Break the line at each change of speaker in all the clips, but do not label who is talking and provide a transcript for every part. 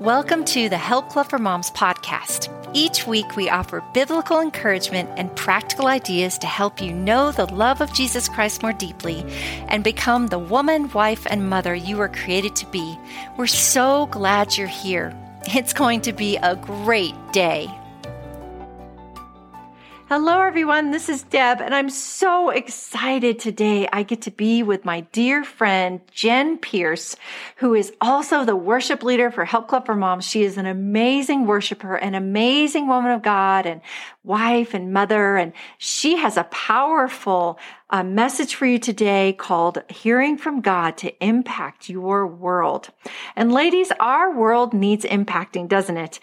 Welcome to the Help Club for Moms podcast. Each week we offer biblical encouragement and practical ideas to help you know the love of Jesus Christ more deeply and become the woman, wife, and mother you were created to be. We're so glad you're here. It's going to be a great day. Hello, everyone. This is Deb, and I'm so excited today. I get to be with my dear friend, Jen Pierce, who is also the worship leader for Help Club for Moms. She is an amazing worshiper, an amazing woman of God, and wife and mother, and she has a powerful message for you today called Hearing from God to Impact Your World. And ladies, our world needs impacting, doesn't it?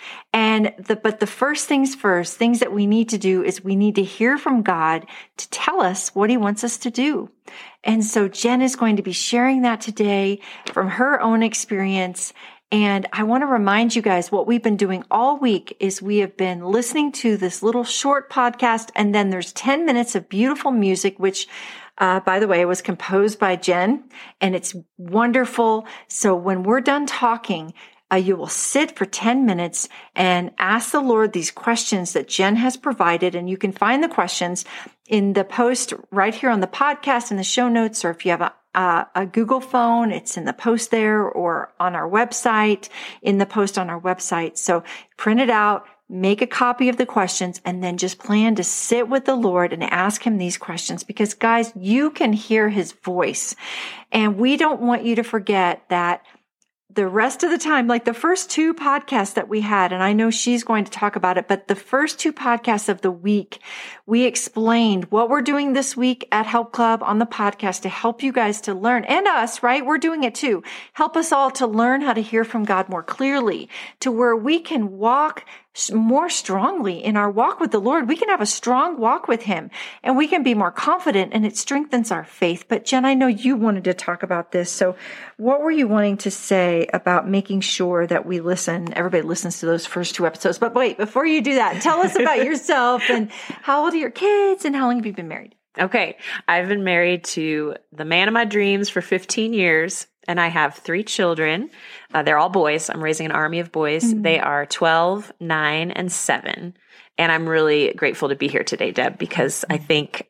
But the first things first, things that we need to do is we need to hear from God to tell us what He wants us to do. And so Jen is going to be sharing that today from her own experience. And I want to remind you guys what we've been doing all week is we have been listening to this little short podcast, and then there's 10 minutes of beautiful music, which, by the way, was composed by Jen, and it's wonderful. So when we're done talking, you will sit for 10 minutes and ask the Lord these questions that Jen has provided, and you can find the questions in the post right here on the podcast in the show notes, or if you have a Google phone, it's in the post there, or on our website, in the post on our website. So print it out, make a copy of the questions, and then just plan to sit with the Lord and ask Him these questions, because guys, you can hear His voice. And we don't want you to forget that the rest of the time, like the first two podcasts that we had, and I know she's going to talk about it, but the first two podcasts of the week, we explained what we're doing this week at Help Club on the podcast to help you guys to learn, and us, right? We're doing it too. Help us all to learn how to hear from God more clearly, to where we can walk more strongly in our walk with the Lord. We can have a strong walk with Him, and we can be more confident, and it strengthens our faith. But Jen, I know you wanted to talk about this. So what were you wanting to say about making sure that we listen? Everybody listens to those first two episodes. But wait, before you do that, tell us about yourself and how old are your kids and how long have you been married?
Okay. I've been married to the man of my dreams for 15 years, and I have 3 children. They're all boys. I'm raising an army of boys. Mm-hmm. They are 12, 9, and 7. And I'm really grateful to be here today, Deb, because I think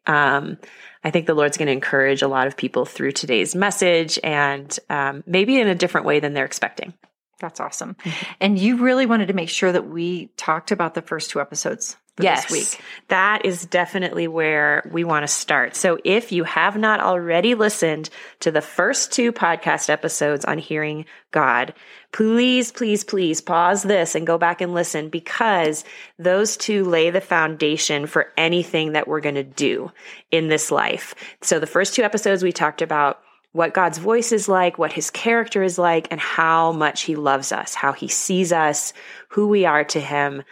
the Lord's going to encourage a lot of people through today's message, and maybe in a different way than they're expecting.
That's awesome. Mm-hmm. And you really wanted to make sure that we talked about the first 2 episodes.
Yes,
this week.
That is definitely where we want to start. So if you have not already listened to the first 2 podcast episodes on hearing God, please, please, please pause this and go back and listen, because those 2 lay the foundation for anything that we're going to do in this life. So the first 2 episodes, we talked about what God's voice is like, what His character is like, and how much He loves us, how He sees us, who we are to Him,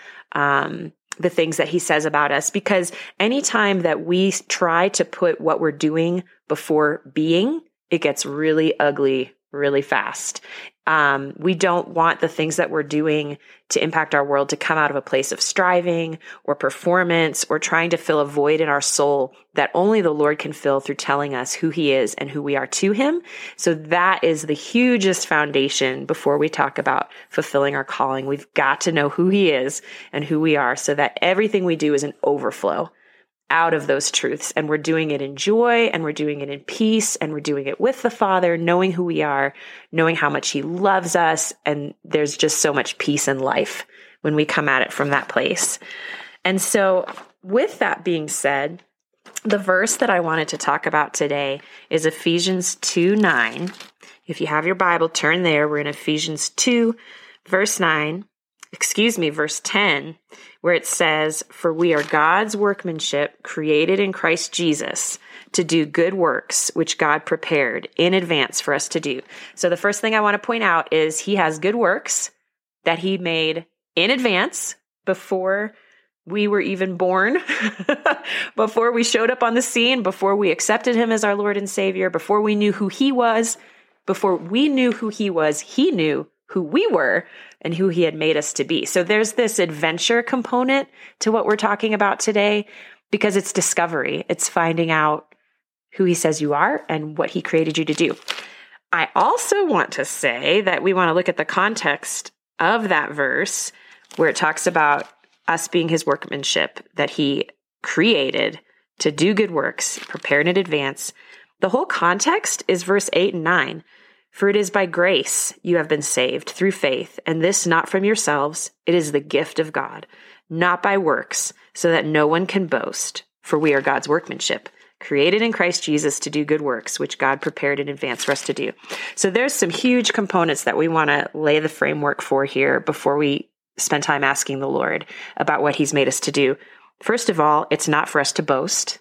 the things that He says about us. Because anytime that we try to put what we're doing before being, it gets really ugly really fast. We don't want the things that we're doing to impact our world to come out of a place of striving or performance or trying to fill a void in our soul that only the Lord can fill through telling us who He is and who we are to Him. So that is the hugest foundation before we talk about fulfilling our calling. We've got to know who He is and who we are, so that everything we do is an overflow out of those truths. And we're doing it in joy, and we're doing it in peace, and we're doing it with the Father, knowing who we are, knowing how much He loves us. And there's just so much peace in life when we come at it from that place. And so with that being said, the verse that I wanted to talk about today is Ephesians 2:9. If you have your Bible, turn there. We're in Ephesians 2, verse 10, where it says, "For we are God's workmanship, created in Christ Jesus, to do good works, which God prepared in advance for us to do." So the first thing I want to point out is He has good works that He made in advance before we were even born, before we showed up on the scene, before we accepted Him as our Lord and Savior, before we knew who He was, before we knew who He was, He knew who we were and who He had made us to be. So there's this adventure component to what we're talking about today, because it's discovery. It's finding out who He says you are and what He created you to do. I also want to say that we want to look at the context of that verse where it talks about us being his workmanship that he created to do good works, prepared in advance, the whole context is verse 8 and 9. For it is by grace you have been saved through faith, and this not from yourselves. It is the gift of God, not by works, so that no one can boast. For we are God's workmanship, created in Christ Jesus to do good works, which God prepared in advance for us to do. So there's some huge components that we want to lay the framework for here before we spend time asking the Lord about what he's made us to do. First of all, it's not for us to boast,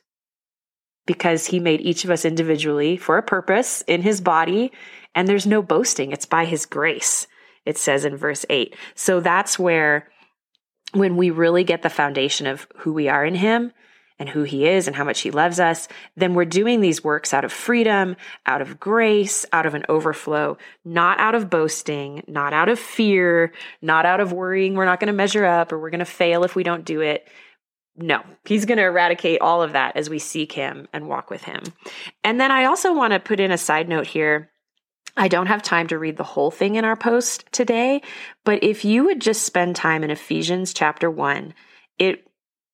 because he made each of us individually for a purpose in his body, and there's no boasting. It's by his grace, it says in verse 8. So that's where, when we really get the foundation of who we are in him and who he is and how much he loves us, then we're doing these works out of freedom, out of grace, out of an overflow, not out of boasting, not out of fear, not out of worrying we're not going to measure up or we're going to fail if we don't do it. No, he's going to eradicate all of that as we seek him and walk with him. And then I also want to put in a side note here. I don't have time to read the whole thing in our post today, but if you would just spend time in Ephesians chapter 1, it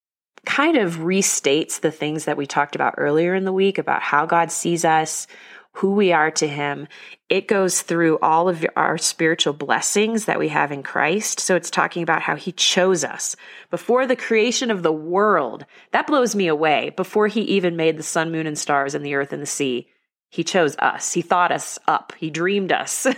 kind of restates the things that we talked about earlier in the week about how God sees us, who we are to him. It goes through all of our spiritual blessings that we have in Christ. So it's talking about how he chose us before the creation of the world. That blows me away. Before he even made the sun, moon, and stars and the earth and the sea, he chose us. He thought us up. He dreamed us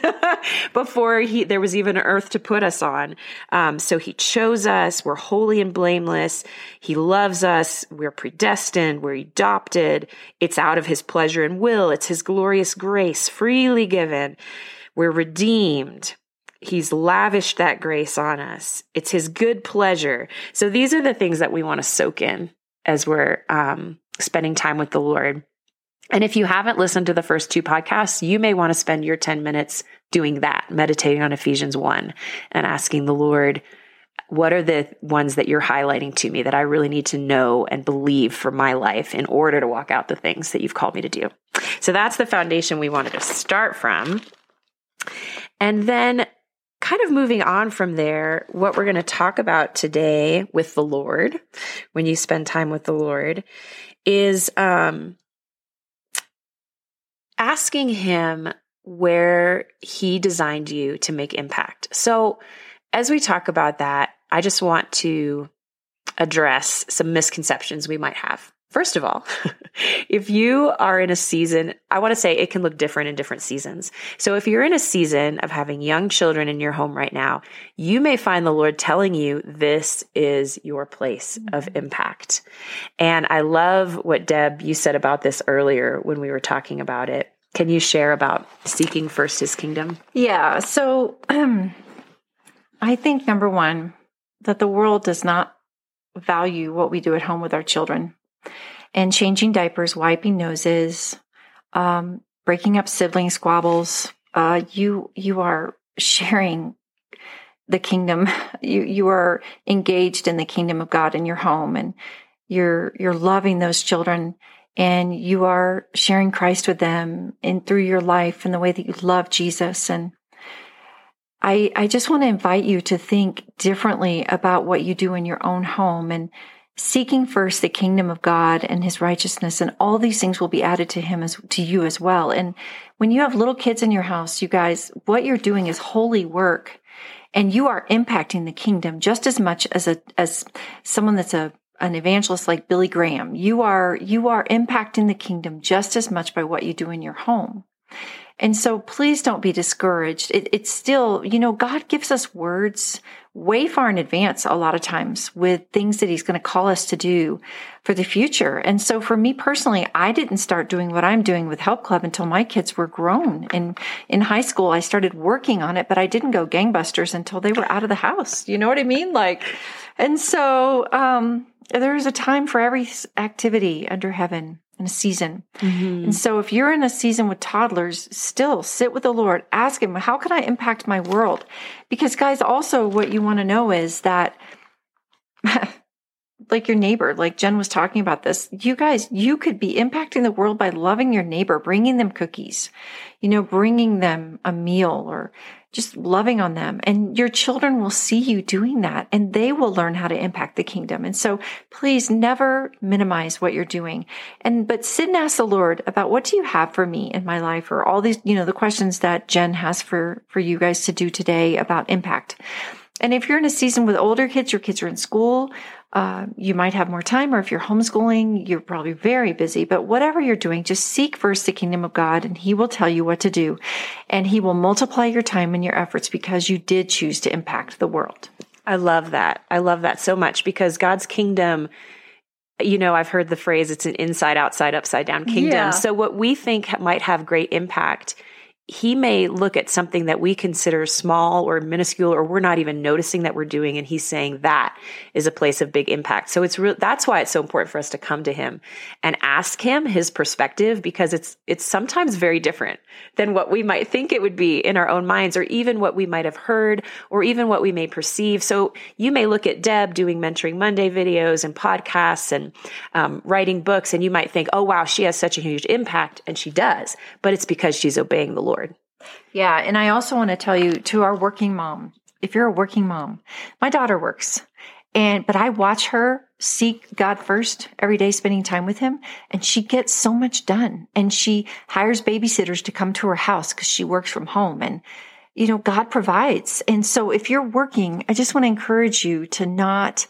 before there was even an earth to put us on. So he chose us. We're holy and blameless. He loves us. We're predestined. We're adopted. It's out of his pleasure and will. It's his glorious grace freely given. We're redeemed. He's lavished that grace on us. It's his good pleasure. So these are the things that we want to soak in as we're spending time with the Lord. And if you haven't listened to the first 2 podcasts, you may want to spend your 10 minutes doing that, meditating on Ephesians 1 and asking the Lord, what are the ones that you're highlighting to me that I really need to know and believe for my life in order to walk out the things that you've called me to do? So that's the foundation we wanted to start from. And then kind of moving on from there, what we're going to talk about today with the Lord, when you spend time with the Lord, is asking him where he designed you to make impact. So as we talk about that, I just want to address some misconceptions we might have. First of all, if you are in a season, I want to say it can look different in different seasons. So if you're in a season of having young children in your home right now, you may find the Lord telling you this is your place of impact. And I love what Deb, you said about this earlier when we were talking about it. Can you share about seeking first his kingdom?
Yeah. So I think, number one, that the world does not value what we do at home with our children. And changing diapers, wiping noses, breaking up sibling squabbles. You are sharing the kingdom. You are engaged in the kingdom of God in your home, and you're loving those children, and you are sharing Christ with them and through your life and the way that you love Jesus. And I just want to invite you to think differently about what you do in your own home, and seeking first the kingdom of God and his righteousness, and all these things will be added to you as well. And when you have little kids in your house, you guys, what you're doing is holy work, and you are impacting the kingdom just as much as someone that's an evangelist like Billy Graham. You are impacting the kingdom just as much by what you do in your home. And so please don't be discouraged. It's still, God gives us words way far in advance a lot of times with things that he's going to call us to do for the future. And so for me personally, I didn't start doing what I'm doing with Help Club until my kids were grown. And in high school, I started working on it, but I didn't go gangbusters until they were out of the house. You know what I mean? And so there's a time for every activity under heaven. In a season. Mm-hmm. And so if you're in a season with toddlers, still sit with the Lord, ask him, how can I impact my world? Because guys, also what you want to know is that like your neighbor, like Jen was talking about this, you guys, you could be impacting the world by loving your neighbor, bringing them cookies, bringing them a meal, or just loving on them. And your children will see you doing that, and they will learn how to impact the kingdom. And so please never minimize what you're doing. But sit and ask the Lord about, what do you have for me in my life? Or all these, the questions that Jen has for you guys to do today about impact. And if you're in a season with older kids, your kids are in school, you might have more time, or if you're homeschooling, you're probably very busy. But whatever you're doing, just seek first the kingdom of God, and He will tell you what to do. And He will multiply your time and your efforts because you did choose to impact the world.
I love that. I love that so much, because God's kingdom, I've heard the phrase, it's an inside, outside, upside down kingdom.
Yeah.
So what we think might have great impact, He may look at something that we consider small or minuscule, or we're not even noticing that we're doing, and He's saying that is a place of big impact. So that's why it's so important for us to come to Him and ask Him His perspective, because it's sometimes very different than what we might think it would be in our own minds, or even what we might have heard, or even what we may perceive. So you may look at Deb doing Mentoring Monday videos and podcasts and writing books, and you might think, oh, wow, she has such a huge impact, and she does, but it's because she's obeying the Lord.
Yeah. And I also want to tell you, to our working mom, if you're a working mom, my daughter works, but I watch her seek God first every day, spending time with Him, and she gets so much done. And she hires babysitters to come to her house because she works from home, and God provides. And so if you're working, I just want to encourage you to not,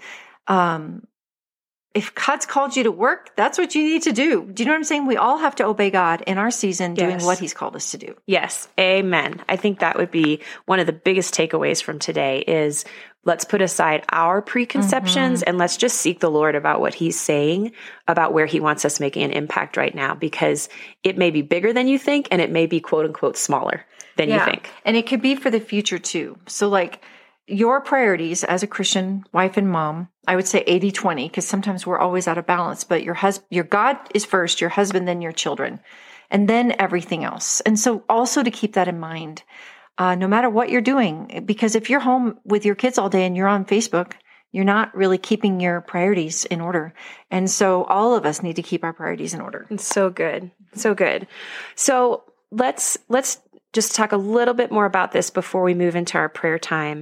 if God's called you to work, that's what you need to do. Do you know what I'm saying? We all have to obey God in our season, doing what He's called us to do.
Yes. Amen. I think that would be one of the biggest takeaways from today is, let's put aside our preconceptions and let's just seek the Lord about what He's saying about where He wants us making an impact right now, because it may be bigger than you think, and it may be quote unquote smaller than you think. And
it could be for the future too. So like, your priorities as a Christian wife and mom, I would say 80-20, because sometimes we're always out of balance, but your God is first, your husband, then your children, and then everything else. And so also to keep that in mind, no matter what you're doing, because if you're home with your kids all day and you're on Facebook, you're not really keeping your priorities in order. And so all of us need to keep our priorities in order.
It's so good. So good. So let's just talk a little bit more about this before we move into our prayer time.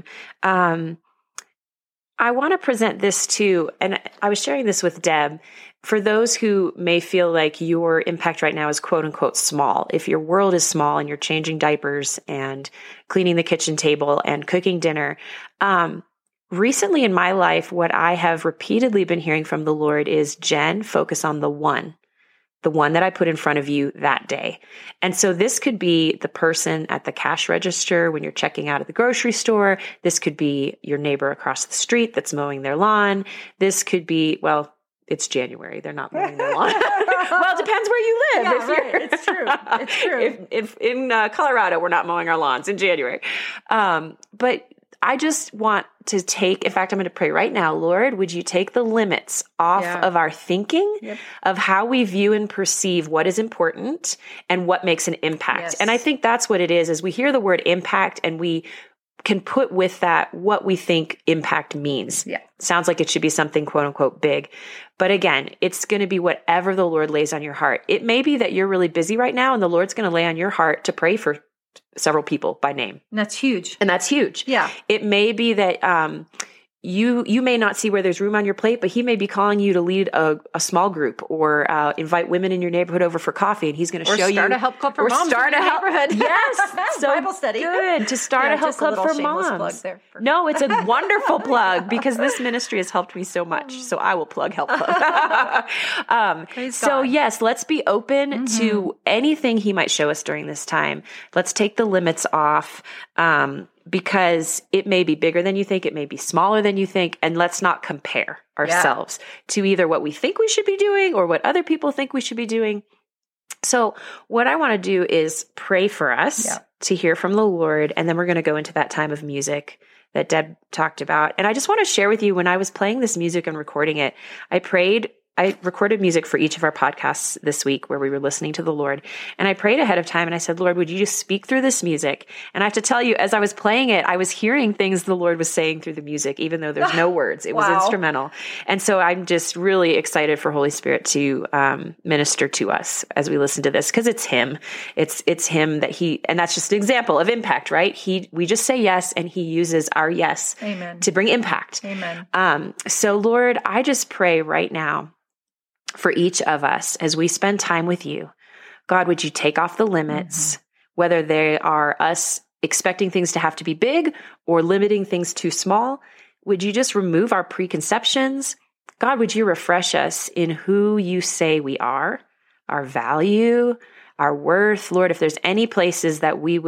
I want to present this too, and I was sharing this with Deb, for those who may feel like your impact right now is quote unquote small. If your world is small and you're changing diapers and cleaning the kitchen table and cooking dinner, recently in my life, what I have repeatedly been hearing from the Lord is, Jen, focus on the one that I put in front of you that day. And so this could be the person at the cash register when you're checking out at the grocery store. This could be your neighbor across the street that's mowing their lawn. This could be, well, it's January. They're not mowing their lawn. Well, it depends where you live.
Yeah, right. It's true. It's true.
If in Colorado, we're not mowing our lawns in January. But I just want to in fact, I'm going to pray right now, Lord, would you take the limits off of our thinking, of how we view and perceive what is important and what makes an impact.
Yes.
And I think that's what it is we hear the word impact and we can put with that what we think impact means.
Yeah.
Sounds like it should be something quote unquote big. But again, it's going to be whatever the Lord lays on your heart. It may be that you're really busy right now and the Lord's going to lay on your heart to pray for several people by name.
And that's huge.
Yeah. It may be that you may not see where there's room on your plate, but He may be calling you to lead a small group or invite women in your neighborhood over for coffee, and He's going to show you.
Or start a help club for moms in your neighborhood.
Yes. So
Bible study.
Good to start a help club for moms.
Plug there
No, it's a wonderful plug because this ministry has helped me so much. So I will plug Help Club. So yes, let's be open to anything He might show us during this time. Let's take the limits off. Because it may be bigger than you think, it may be smaller than you think, and let's not compare ourselves to either what we think we should be doing or what other people think we should be doing. So what I want to do is pray for us to hear from the Lord, and then we're going to go into that time of music that Deb talked about. And I just want to share with you, when I was playing this music and recording it, I prayed I recorded music for each of our podcasts this week where we were listening to the Lord. And I prayed ahead of time and I said, Lord, would you just speak through this music? And I have to tell you, as I was playing it, I was hearing things the Lord was saying through the music, even though there's no words. It was instrumental. And so I'm just really excited for Holy Spirit to minister to us as we listen to this, because it's him. It's him that and that's just an example of impact, right? We just say yes, and he uses our yes to bring impact.
Amen.
So Lord, I just pray right now for each of us as we spend time with you. God, would you take off the limits, whether they are us expecting things to have to be big or limiting things too small? Would you just remove our preconceptions? God, would you refresh us in who you say we are, our value, our worth? Lord, if there's any places that we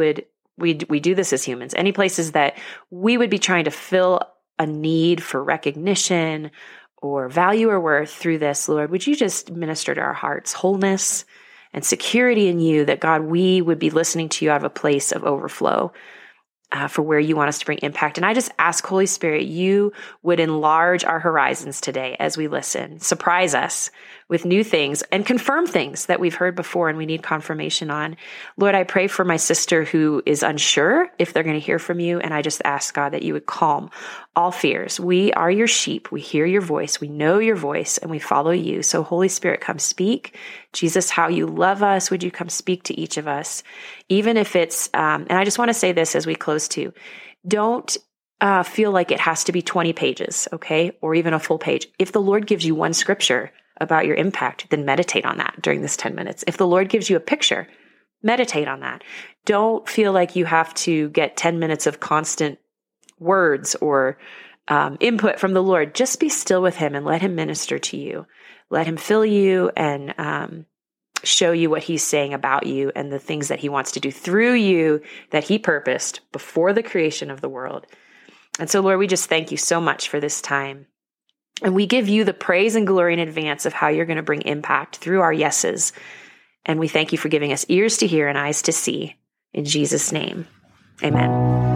do this as humans, any places that we would be trying to fill a need for recognition or value or worth through this, Lord, would you just minister to our hearts wholeness and security in you, that God, we would be listening to you out of a place of overflow for where you want us to bring impact. And I just ask, Holy Spirit, you would enlarge our horizons today as we listen. Surprise us with new things and confirm things that we've heard before and we need confirmation on. Lord, I pray for my sister who is unsure if they're going to hear from you. And I just ask, God, that you would calm all fears. We are your sheep. We hear your voice. We know your voice and we follow you. So Holy Spirit, come speak. Jesus, how you love us. Would you come speak to each of us? Even if it's, and I just want to say this as we close too, don't feel like it has to be 20 pages, okay? Or even a full page. If the Lord gives you one scripture about your impact, then meditate on that during this 10 minutes. If the Lord gives you a picture, meditate on that. Don't feel like you have to get 10 minutes of constant words or input from the Lord. Just be still with him and let him minister to you. Let him fill you and show you what he's saying about you and the things that he wants to do through you that he purposed before the creation of the world. And so, Lord, we just thank you so much for this time. And we give you the praise and glory in advance of how you're going to bring impact through our yeses. And we thank you for giving us ears to hear and eyes to see. In Jesus' name, amen.